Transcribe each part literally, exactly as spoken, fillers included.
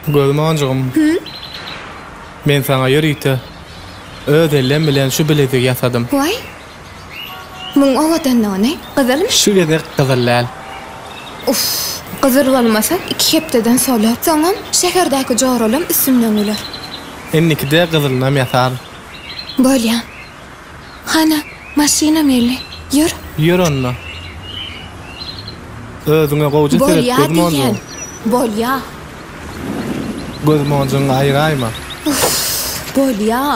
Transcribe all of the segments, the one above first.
Gözüm oňjugym. Men sana ýörýte. Öz ellem bilen şu bilezi ýasadym. Why? Muň owadan näme? Gyzylmy? Şu gezek gyzyllar. Uf, gyzyl bolmasa iki hepdeden solar. Soňam şäherdäki joralym üstümden geler. Ennikide gyzylnam ýasar. Bolýa. Hana, maşina meli. Ýür. Ýür onna. Özüňe gowjy sebep Bolýa gözüm diýen. oňjugym. Bolýa. Gözüm oňjugyň aýraýma. Bolýa.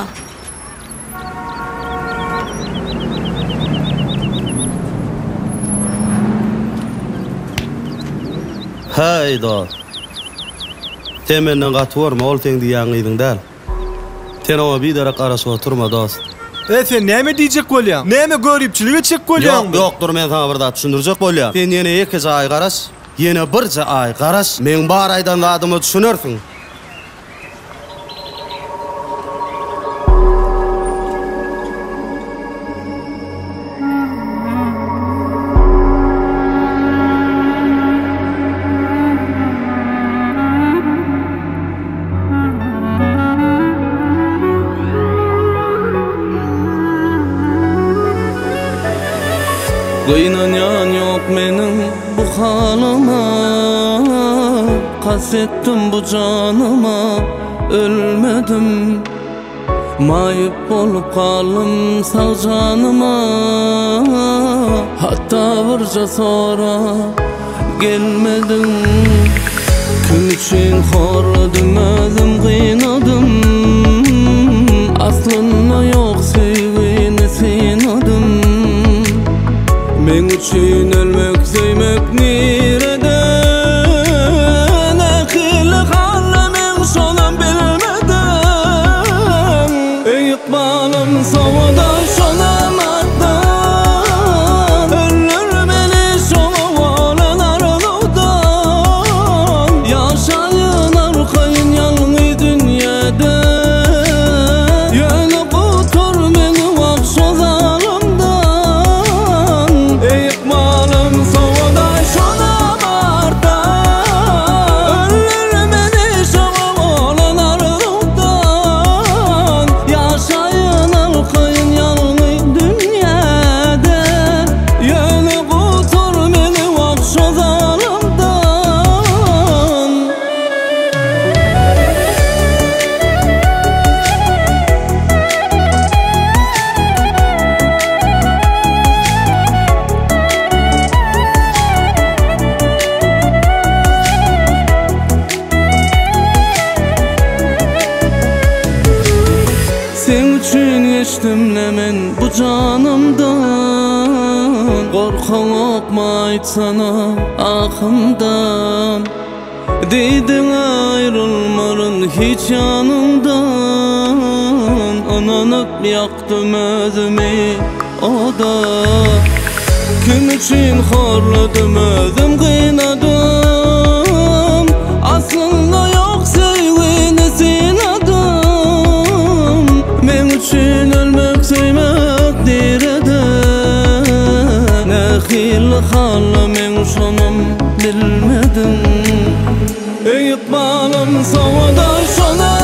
Hayda. Temenden gatworma ol teň diýen ýydyň däl. Sen oma bir dara garaşyp oturma dost. E sen näme diýjek bolýan? Näme görüpçilik etjek bolýan? Yok, yokdur, men sana bir dat düşündirjek bolýar. Sen ýene iki ay garaş, ýene bir ay garaş, men bar aýdan adymy düşünürsiň. Gynanyan yok menim bu halıma, kasettim bu canıma, ölmedim. Mayıp bolup kalım sağ canıma, hatta vurca sonra gelmedim. Kim için horladım özüm gıynadım, aslında yok sevgini sinadım. Men üçün ölmek söymek nireden, ähili halle men şolan bilmeden. Eýip balym sowada şonamakdan, öllür meni şoňa bolanarlydan. Ýaşaýyn arkaýyn ýalňy dünýede, ýöne gutur meni wagşo zalymdan. Eýip balym sowada şonamakdan, öllür meni şoňa bolanarlydan. Ýaşaýyn arkaýyn ýalňy dünýede, ýöne gutur meni wagşo zalymdan. Sen üçün geçdim men bu canımdan, korkan okma sana akımdan. Deydin ayrılmarın hiç yanımdan, ananıp yaktım özümü oda. Kim için horladım özüm gıynadım, aslında yok sevgini sinadım. Men üçün ölmek söymek direden, ähili halle men şonam bilmedim. Eýip balym sowada şona